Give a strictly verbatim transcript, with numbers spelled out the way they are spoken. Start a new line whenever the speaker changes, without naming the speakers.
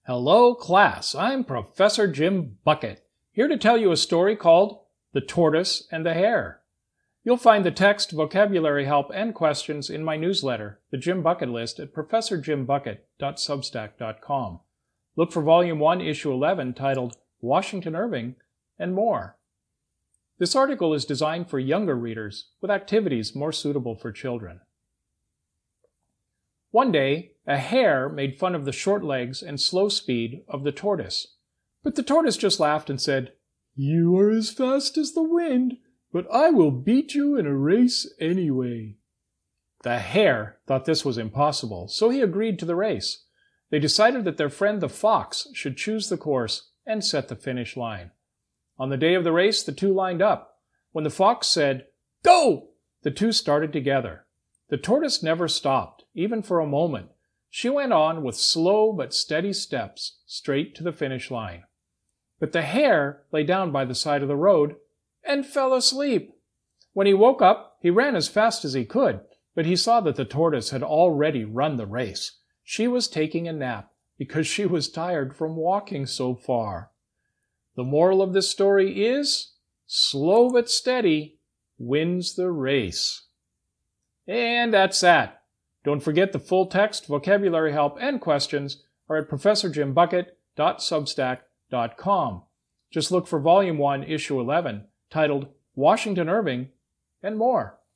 Hello, class. I'm Professor Jim Bucket, here to tell you a story called The Tortoise and the Hare. You'll find the text, vocabulary help, and questions in my newsletter, The Jim Bucket List, at professor jim bucket dot substack dot com. Look for Volume one, Issue eleven, titled Washington Irving, and more. This article is designed for younger readers, with activities more suitable for children. One day, a hare made fun of the short legs and slow speed of the tortoise. But the tortoise just laughed and said, "You are as fast as the wind, but I will beat you in a race anyway." The hare thought this was impossible, so he agreed to the race. They decided that their friend the fox should choose the course and set the finish line. On the day of the race, the two lined up. When the fox said, "Go!" the two started together. The tortoise never stopped, even for a moment. She went on with slow but steady steps, straight to the finish line. But the hare lay down by the side of the road and fell asleep. When he woke up, he ran as fast as he could, but he saw that the tortoise had already run the race. She was taking a nap because she was tired from walking so far. The moral of this story is, slow but steady wins the race. And that's that. Don't forget the full text, vocabulary help, and questions are at professor jim bucket dot substack dot com. Just look for Volume one, Issue eleven, titled Washington Irving, and more.